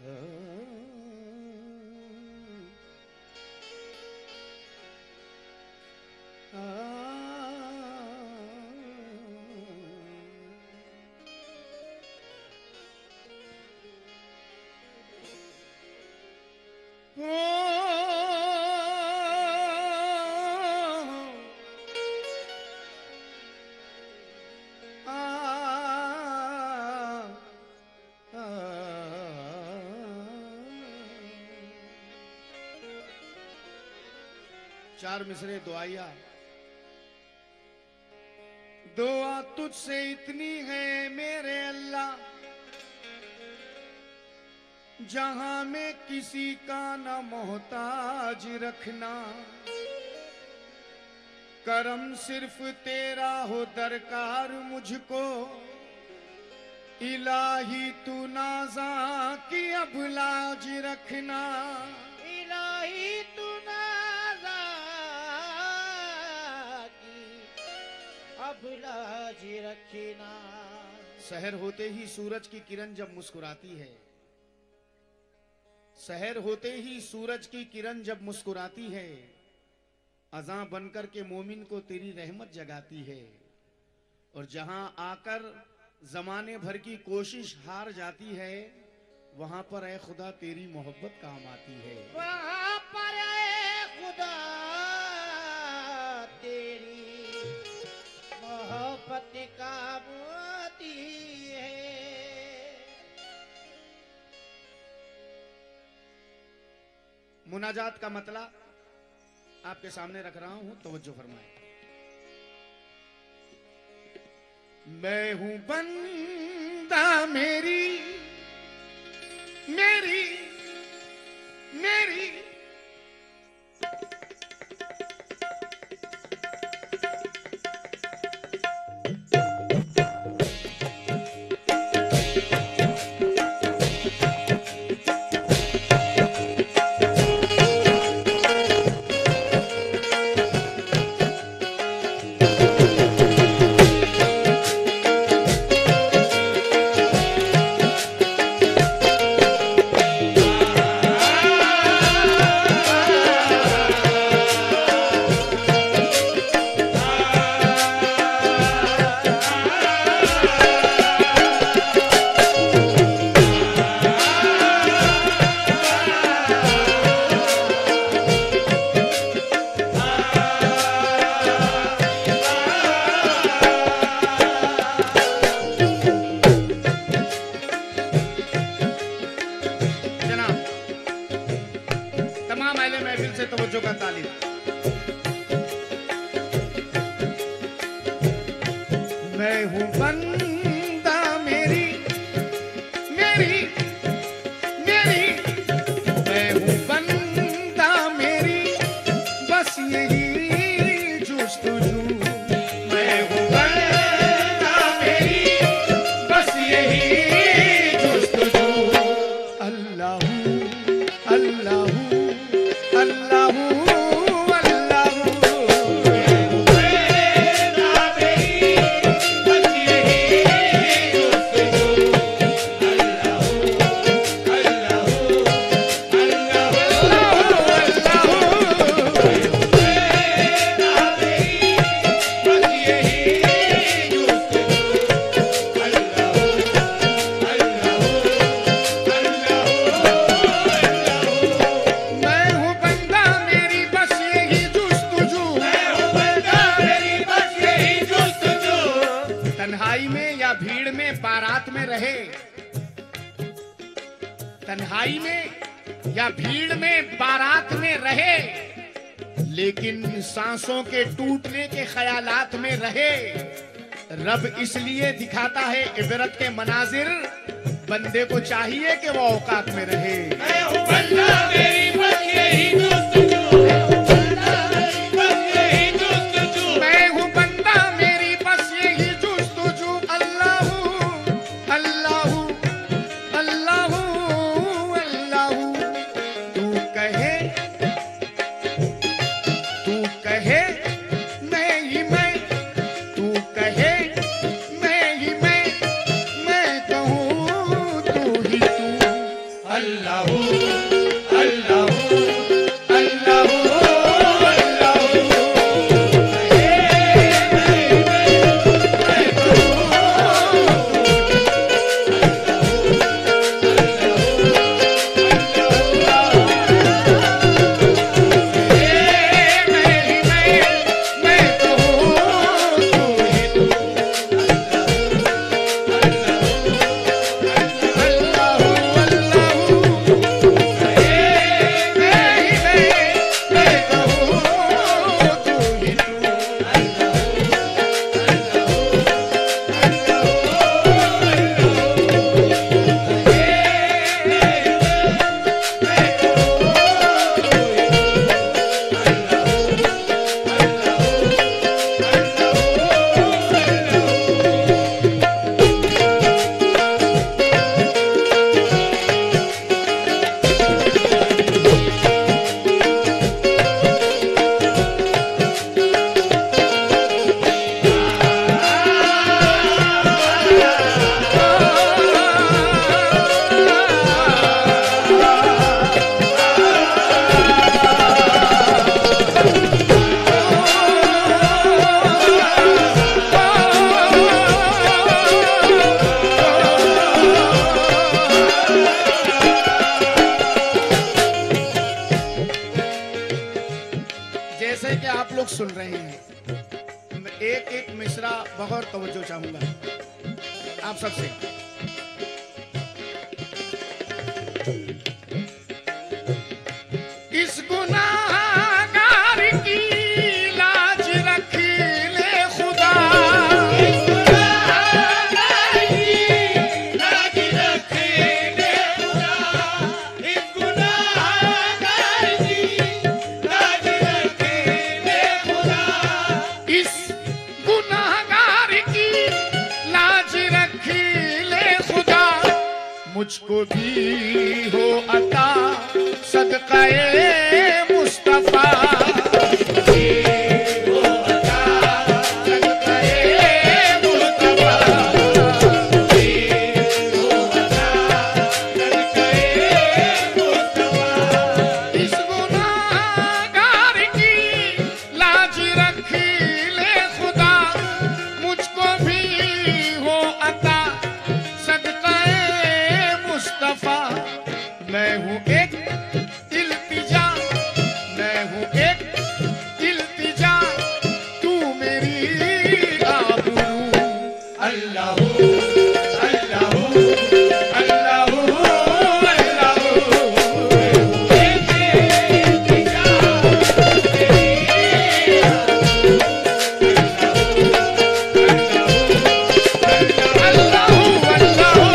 चार मिसरे दुआया। दुआ तुझसे इतनी है मेरे अल्लाह, जहां में किसी का न मोहताज रखना। करम सिर्फ तेरा हो दरकार मुझको, इलाही तू नाज़ा की अब लाज रखना। इलाही तू नाज़ा की अब लाज रखना। सहर होते ही सूरज की किरण जब मुस्कुराती है, सहर होते ही सूरज की किरण जब मुस्कुराती है, अज़ां बनकर के मोमिन को तेरी रहमत जगाती है। और जहां आकर जमाने भर की कोशिश हार जाती है, वहां पर ऐ खुदा तेरी मोहब्बत काम आती है। वहां पर ऐ खुदा तेरी मोहब्बत काम आती है। मुनाजात का मतला आपके सामने रख रहा हूं, तवज्जो फरमाएं। मैं हूं बंदा मेरी मेरी मेरी मैं हूं बंदा मेरी मेरी मेरी, मैं हूं बंदा मेरी बस यही जुस्तजू। मैं हूं बंदा मेरी बस यही जुस्तजू। अल्लाह अल्लाह अल्लाह तन्हाई में या भीड़ में बारात में रहे, लेकिन सांसों के टूटने के ख्यालात में रहे। रब इसलिए दिखाता है इबरत के मनाजिर, बंदे को चाहिए कि वो औकात में रहे। मैं हूं बंदा मेरी बस यही जुस्तजू, मैं हूं बंदा मेरी बस यही जुस्तजू। अल्लाह अल्लाह अल्लाह अल्लाह, तू कहे मैं ही मैं, तू कहे मैं ही मैं कहूँ तू ही तू। अल्लाहू अल्लाहू अल्लाहू जैसे कि आप लोग सुन रहे हैं, मैं एक एक मिसरा बहुत तवज्जो चाहूंगा आप सबसे। इस गुनाहगार की लाज रख ले खुदा, इस गुनाहगार की लाज रख ले खुदा, इस गुनाहगार की लाज रख ले खुदा, इस गुनाहगार की लाज रख ले खुदा, मुझको भी हो अता सदक़े मुस्तफा। मैं हूँ एक इल्तिजा, मैं हूँ एक इल्तिजा, तू मेरी आबरू। अल्लाहू अल्लाहू अल्लाहू अल्लाहू, एक इल्तिजा तेरी अल्लाहू अल्लाहू।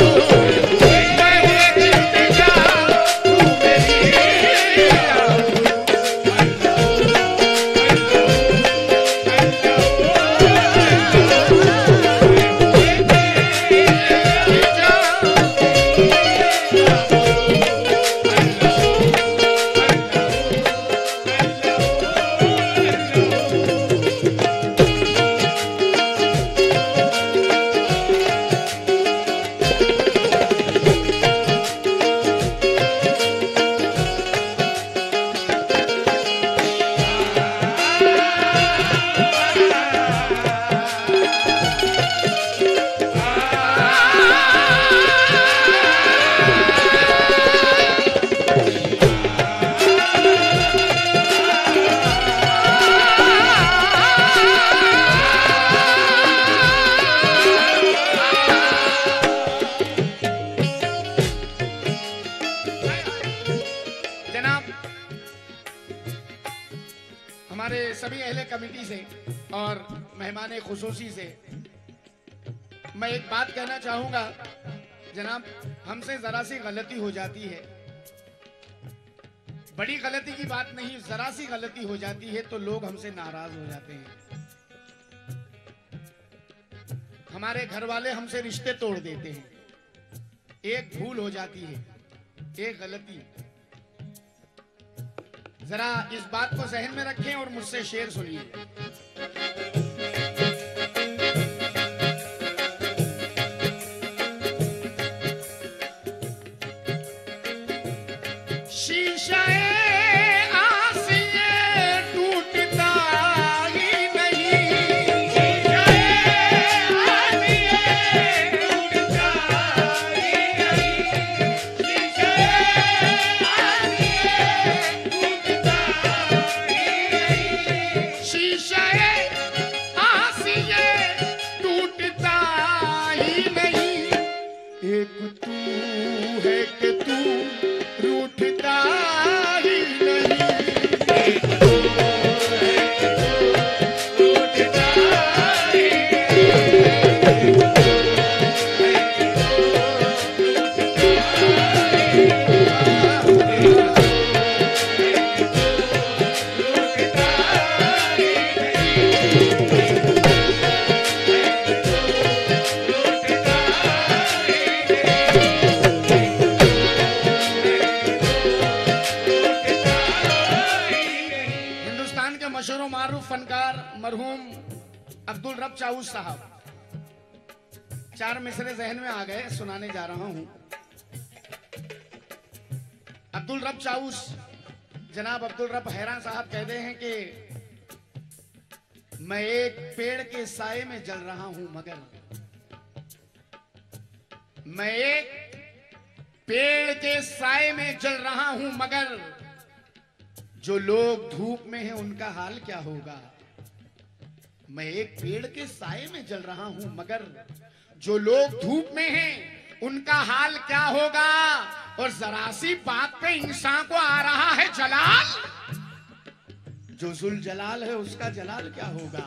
हमारे सभी अहले कमेटी से और मेहमान खुसूसी से मैं एक बात कहना चाहूंगा। जनाब, हमसे जरा सी गलती हो जाती है, बड़ी गलती की बात नहीं, जरा सी गलती हो जाती है तो लोग हमसे नाराज हो जाते हैं। हमारे घर वाले हमसे रिश्ते तोड़ देते हैं। एक भूल हो जाती है, एक गलती। जरा इस बात को जहन में रखें और मुझसे शेर सुनिए। है कि तू रूठता ही नहीं। एक तू है कि तू रूठता ही मशहूर मारूफ फनकार मरहूम अब्दुल रब चाऊस साहब, 4 मिसरे जहन में आ गए, सुनाने जा रहा हूं। अब्दुल रब चाऊस, जनाब अब्दुल रब हैरान साहब कहते हैं कि मैं एक पेड़ के साए में जल रहा हूं मगर, मैं एक पेड़ के साए में जल रहा हूं मगर जो लोग धूप में हैं उनका हाल क्या होगा। मैं एक पेड़ के साए में जल रहा हूं मगर जो लोग धूप में हैं उनका हाल क्या होगा। और जरा सी बात पे इंसान को आ रहा है जलाल, जो जुल जलाल है उसका जलाल क्या होगा।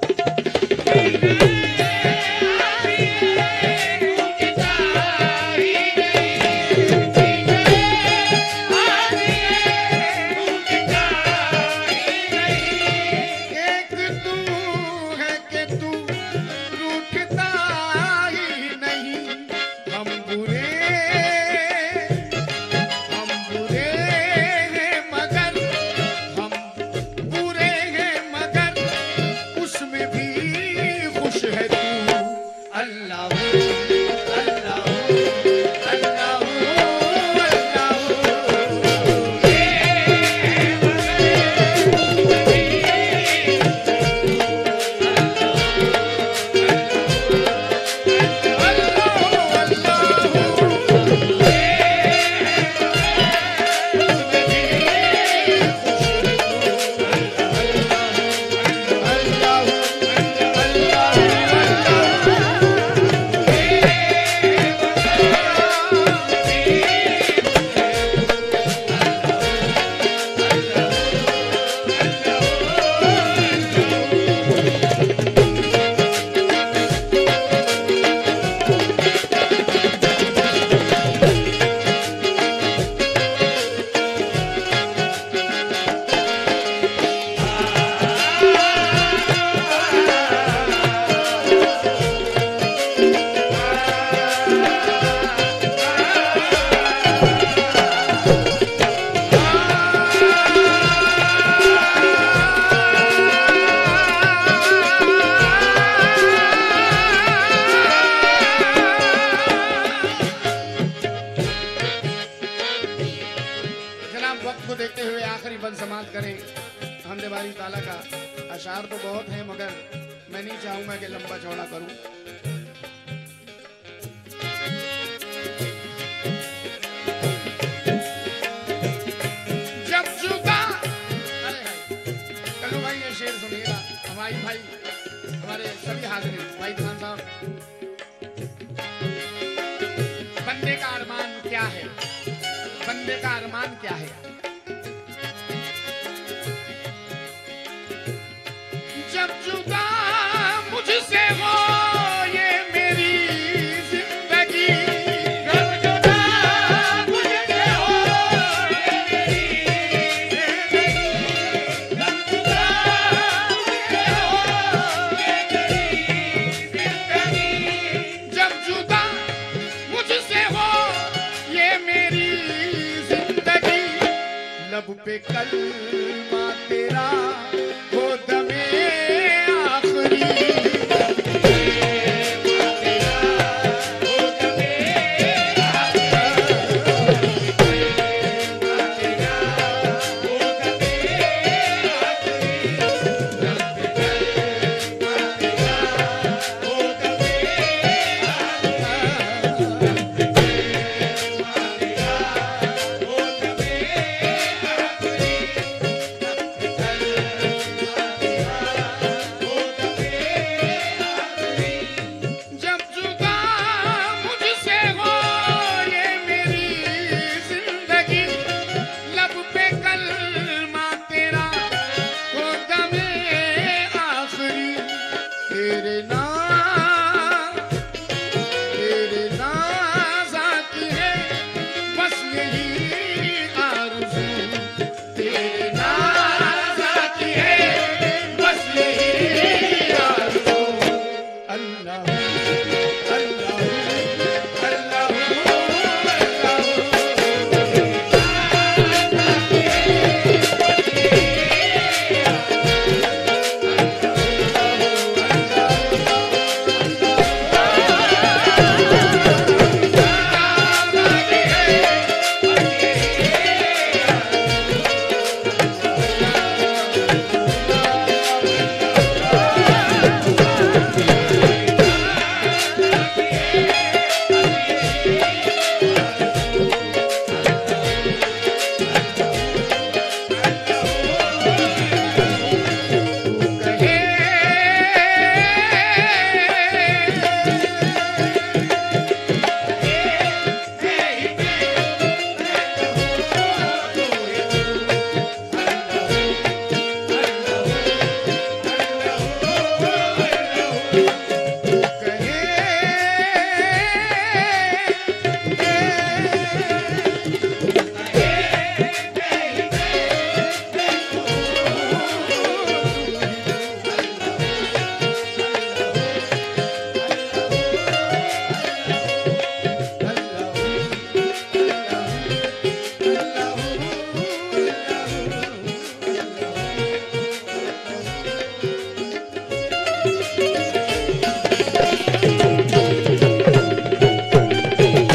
अशार तो बहुत है मगर मैं नहीं चाहूंगा कि लंबा चौड़ा करूं। जब जुदा, कल्लू भाई ये शेर सुनिएगा, हमारी भाई हमारे सभी हाजिर भाई खान साहब। बंदे का अरमान क्या है, बंदे का अरमान क्या है। जब जुदा मुझसे हो ये मेरी जिंदगी, जब जुदा मुझसे हो ये मेरी जिंदगी, जब जुदा मुझसे हो ये मेरी जिंदगी, जब जुदा मुझसे हो ये मेरी जिंदगी, लब पे कलमा तेरा